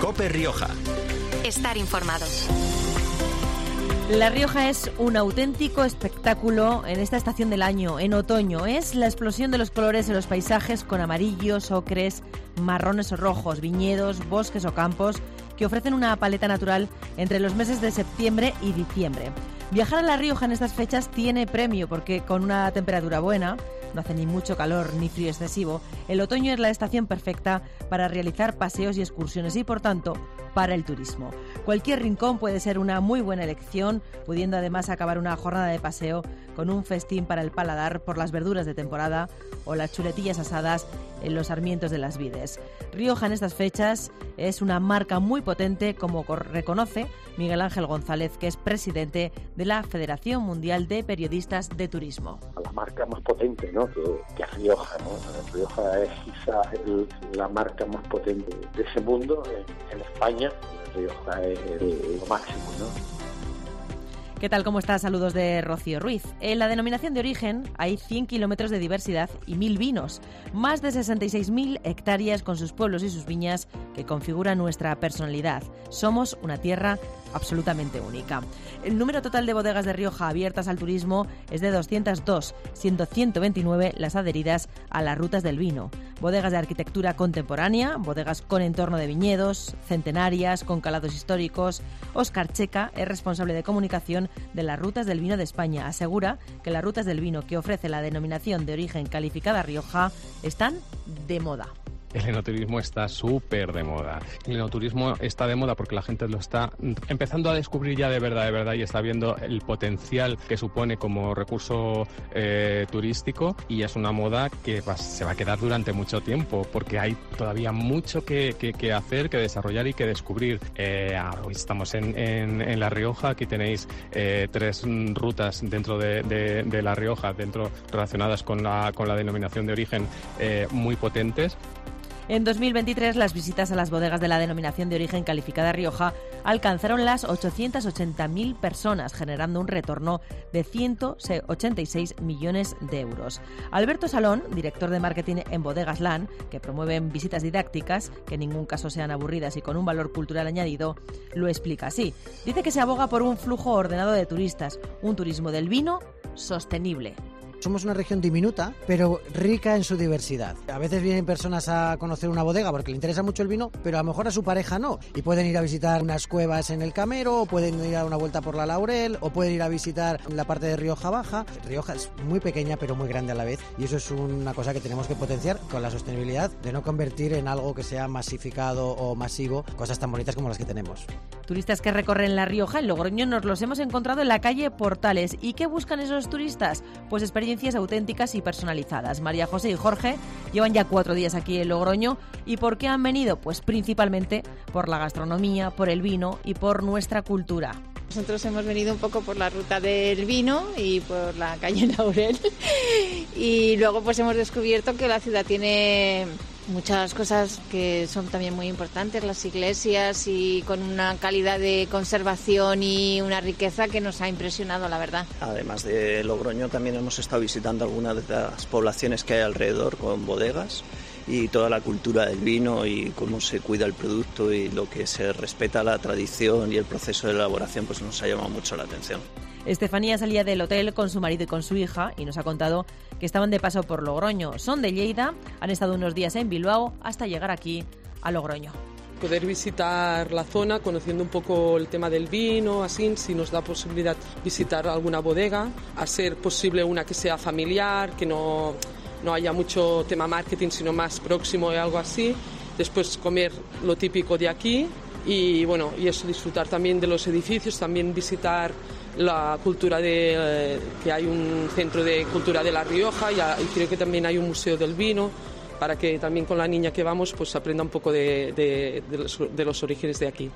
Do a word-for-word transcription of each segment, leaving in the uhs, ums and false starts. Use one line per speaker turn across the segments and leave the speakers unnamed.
COPE Rioja.
Estar informado.
La Rioja es un auténtico espectáculo en esta estación del año, en otoño. Es la explosión de los colores en los paisajes con amarillos, ocres, marrones o rojos, viñedos, bosques o campos que ofrecen una paleta natural entre los meses de septiembre y diciembre. Viajar a La Rioja en estas fechas tiene premio porque con una temperatura buena, no hace ni mucho calor ni frío excesivo, el otoño es la estación perfecta para realizar paseos y excursiones y, por tanto, para el turismo. Cualquier rincón puede ser una muy buena elección, pudiendo además acabar una jornada de paseo con un festín para el paladar por las verduras de temporada o las chuletillas asadas en los sarmientos de las vides. Rioja en estas fechas es una marca muy potente, como reconoce Miguel Ángel González, que es presidente de la Federación Mundial de Periodistas de Turismo.
La marca más potente, ¿no?, que, que es Rioja, ¿no? Rioja es quizás el, la marca más potente de ese mundo en, en España. Rioja es el, lo máximo, ¿no?
¿Qué tal? ¿Cómo estás? Saludos de Rocío Ruiz. En la denominación de origen hay cien kilómetros de diversidad y mil vinos, más de sesenta y seis mil hectáreas con sus pueblos y sus viñas que configuran nuestra personalidad. Somos una tierra absolutamente única. El número total de bodegas de Rioja abiertas al turismo es de doscientas dos, siendo ciento veintinueve las adheridas a las rutas del vino. Bodegas de arquitectura contemporánea, bodegas con entorno de viñedos, centenarias, con calados históricos. Óscar Checa es responsable de comunicación de las Rutas del Vino de España. Asegura que las rutas del vino que ofrece la denominación de origen calificada Rioja están de moda.
El enoturismo está súper de moda. El enoturismo está de moda porque la gente lo está empezando a descubrir ya de verdad, de verdad, y está viendo el potencial que supone como recurso eh, turístico, y es una moda que va, se va a quedar durante mucho tiempo porque hay todavía mucho que, que, que hacer, que desarrollar y que descubrir. Eh, hoy estamos en, en, en La Rioja, aquí tenéis eh, tres rutas dentro de, de, de La Rioja, dentro relacionadas con la, con la denominación de origen eh, muy potentes.
En dos mil veintitrés, las visitas a las bodegas de la denominación de origen calificada Rioja alcanzaron las ochocientas ochenta mil personas, generando un retorno de ciento ochenta y seis millones de euros. Alberto Salón, director de marketing en Bodegas Lan, que promueven visitas didácticas, que en ningún caso sean aburridas y con un valor cultural añadido, lo explica así. Dice que se aboga por un flujo ordenado de turistas, un turismo del vino sostenible.
Somos una región diminuta, pero rica en su diversidad. A veces vienen personas a conocer una bodega porque le interesa mucho el vino, pero a lo mejor a su pareja no. Y pueden ir a visitar unas cuevas en el Camero, o pueden ir a dar una vuelta por la Laurel, o pueden ir a visitar la parte de Rioja Baja. Rioja es muy pequeña, pero muy grande a la vez. Y eso es una cosa que tenemos que potenciar con la sostenibilidad, de no convertir en algo que sea masificado o masivo cosas tan bonitas como las que tenemos.
Turistas que recorren La Rioja, en Logroño, nos los hemos encontrado en la calle Portales. ¿Y qué buscan esos turistas? Pues experiencias auténticas y personalizadas. María José y Jorge llevan ya cuatro días aquí en Logroño. ¿Y por qué han venido? Pues principalmente por la gastronomía, por el vino y por nuestra cultura.
Nosotros hemos venido un poco por la ruta del vino y por la calle Laurel, y luego pues hemos descubierto que la ciudad tiene muchas cosas que son también muy importantes, las iglesias, y con una calidad de conservación y una riqueza que nos ha impresionado, la verdad.
Además de Logroño, también hemos estado visitando algunas de las poblaciones que hay alrededor con bodegas, y toda la cultura del vino y cómo se cuida el producto y lo que se respeta la tradición y el proceso de elaboración, pues nos ha llamado mucho la atención.
Estefanía salía del hotel con su marido y con su hija y nos ha contado que estaban de paso por Logroño. Son de Lleida, han estado unos días en Bilbao hasta llegar aquí a Logroño.
Poder visitar la zona, conociendo un poco el tema del vino, así, si nos da posibilidad visitar alguna bodega, a ser posible una que sea familiar, que no, no haya mucho tema marketing, sino más próximo o algo así. Después comer lo típico de aquí y bueno, y eso, disfrutar también de los edificios, también visitar la cultura de eh, que hay un centro de cultura de La Rioja, y, y creo que también hay un museo del vino, para que también con la niña que vamos pues aprenda un poco de, de, de, los, de los orígenes de aquí.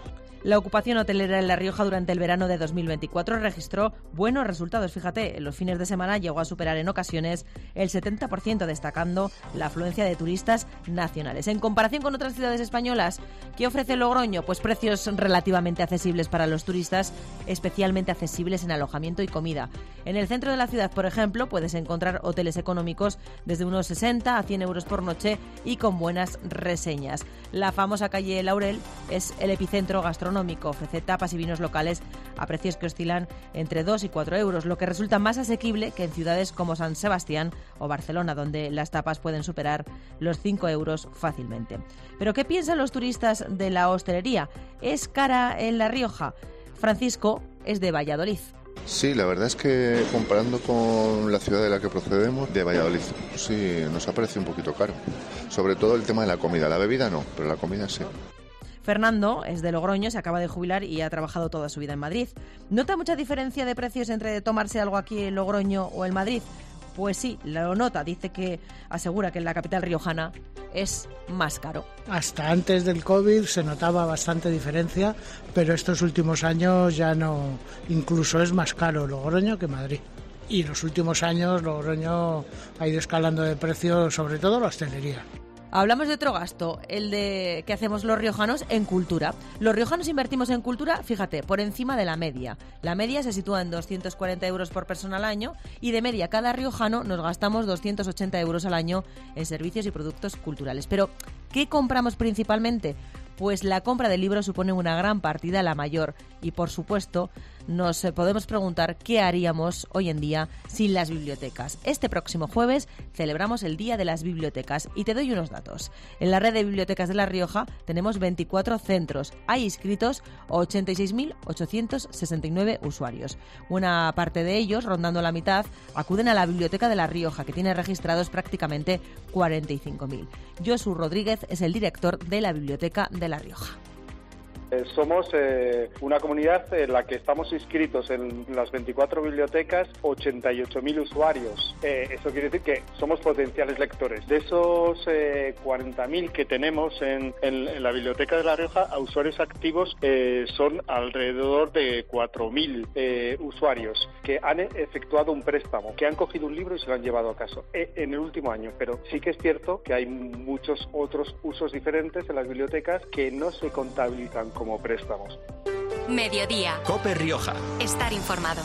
La ocupación hotelera en La Rioja durante el verano de dos mil veinticuatro registró buenos resultados. Fíjate, en los fines de semana llegó a superar en ocasiones el setenta por ciento, destacando la afluencia de turistas nacionales. En comparación con otras ciudades españolas, ¿qué ofrece Logroño? Pues precios relativamente accesibles para los turistas, especialmente accesibles en alojamiento y comida. En el centro de la ciudad, por ejemplo, puedes encontrar hoteles económicos desde unos sesenta a cien euros por noche y con buenas reseñas. La famosa calle Laurel es el epicentro gastronómico. Ofrece tapas y vinos locales a precios que oscilan entre dos y cuatro euros, lo que resulta más asequible que en ciudades como San Sebastián o Barcelona, donde las tapas pueden superar los cinco euros fácilmente. ¿Pero qué piensan los turistas de la hostelería? ¿Es cara en La Rioja? Francisco es de Valladolid.
Sí, la verdad es que comparando con la ciudad de la que procedemos, de Valladolid, sí, nos ha parecido un poquito caro. Sobre todo el tema de la comida. La bebida no, pero la comida sí.
Fernando es de Logroño, se acaba de jubilar y ha trabajado toda su vida en Madrid. ¿Nota mucha diferencia de precios entre tomarse algo aquí en Logroño o en Madrid? Pues sí, lo nota. Dice que asegura que en la capital riojana es más caro.
Hasta antes del COVID se notaba bastante diferencia, pero estos últimos años ya no. Incluso es más caro Logroño que Madrid. Y los últimos años Logroño ha ido escalando de precio, sobre todo la hostelería.
Hablamos de otro gasto, el de que hacemos los riojanos en cultura. Los riojanos invertimos en cultura, fíjate, por encima de la media. La media se sitúa en doscientos cuarenta euros por persona al año y de media cada riojano nos gastamos doscientos ochenta euros al año en servicios y productos culturales. Pero, ¿qué compramos principalmente? Pues la compra de libros supone una gran partida, la mayor. Y, por supuesto, nos podemos preguntar qué haríamos hoy en día sin las bibliotecas. Este próximo jueves celebramos el Día de las Bibliotecas y te doy unos datos. En la red de bibliotecas de La Rioja tenemos veinticuatro centros. Hay inscritos ochenta y seis mil ochocientos sesenta y nueve usuarios. Una parte de ellos, rondando la mitad, acuden a la Biblioteca de La Rioja, que tiene registrados prácticamente cuarenta y cinco mil. Josu Rodríguez es el director de la Biblioteca de La Rioja.
Eh, somos eh, una comunidad en la que estamos inscritos en las veinticuatro bibliotecas, ochenta y ocho mil usuarios. Eh, eso quiere decir que somos potenciales lectores. De esos eh, cuarenta mil que tenemos en, en, en la Biblioteca de La Rioja, a usuarios activos eh, son alrededor de cuatro mil eh, usuarios que han efectuado un préstamo, que han cogido un libro y se lo han llevado a casa eh, en el último año. Pero sí que es cierto que hay muchos otros usos diferentes en las bibliotecas que no se contabilizan como préstamos.
Mediodía.
COPE Rioja.
Estar informado.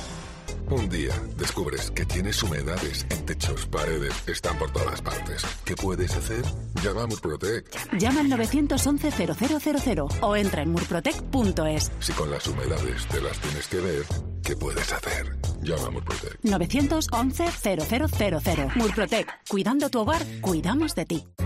Un día descubres que tienes humedades en techos, paredes, están por todas partes. ¿Qué puedes hacer? Llama a Murprotec.
Llama al nueve once cero cero cero cero o entra en murprotec punto es.
Si con las humedades te las tienes que ver, ¿qué puedes hacer? Llama a Murprotec.
nueve once cero cero cero cero. Murprotec. Cuidando tu hogar, cuidamos de ti.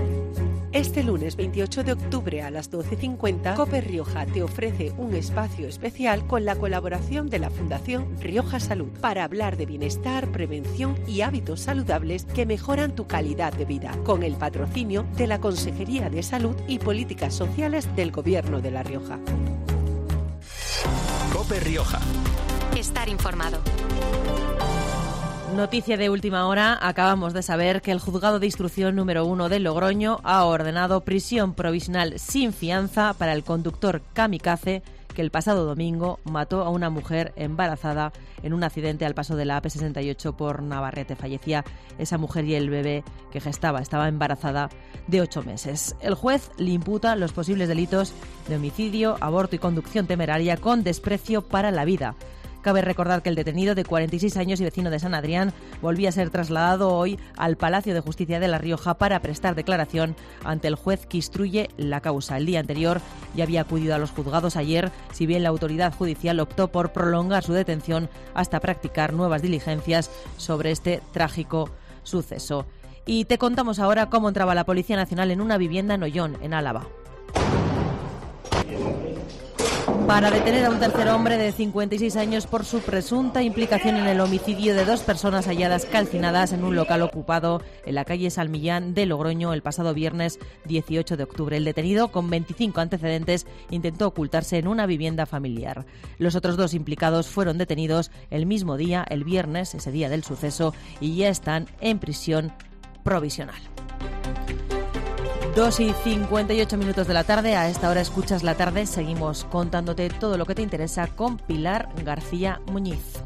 Este lunes veintiocho de octubre a las doce cincuenta, COPE Rioja te ofrece un espacio especial con la colaboración de la Fundación Rioja Salud para hablar de bienestar, prevención y hábitos saludables que mejoran tu calidad de vida, con el patrocinio de la Consejería de Salud y Políticas Sociales del Gobierno de La Rioja.
COPE Rioja.
Estar informado.
Noticia de última hora, acabamos de saber que el Juzgado de Instrucción número uno de Logroño ha ordenado prisión provisional sin fianza para el conductor kamikaze que el pasado domingo mató a una mujer embarazada en un accidente al paso de la A P sesenta y ocho por Navarrete. Fallecía esa mujer y el bebé que gestaba, estaba embarazada de ocho meses. El juez le imputa los posibles delitos de homicidio, aborto y conducción temeraria con desprecio para la vida. Cabe recordar que el detenido, de cuarenta y seis años y vecino de San Adrián, volvía a ser trasladado hoy al Palacio de Justicia de La Rioja para prestar declaración ante el juez que instruye la causa. El día anterior ya había acudido a los juzgados. Ayer, si bien la autoridad judicial optó por prolongar su detención hasta practicar nuevas diligencias sobre este trágico suceso. Y te contamos ahora cómo entraba la Policía Nacional en una vivienda en Ollón, en Álava, para detener a un tercer hombre de cincuenta y seis años por su presunta implicación en el homicidio de dos personas halladas calcinadas en un local ocupado en la calle Salmillán de Logroño el pasado viernes dieciocho de octubre. El detenido, con veinticinco antecedentes, intentó ocultarse en una vivienda familiar. Los otros dos implicados fueron detenidos el mismo día, el viernes, ese día del suceso, y ya están en prisión provisional. dos y cincuenta y ocho minutos de la tarde. A esta hora escuchas La Tarde. Seguimos contándote todo lo que te interesa con Pilar García Muñiz.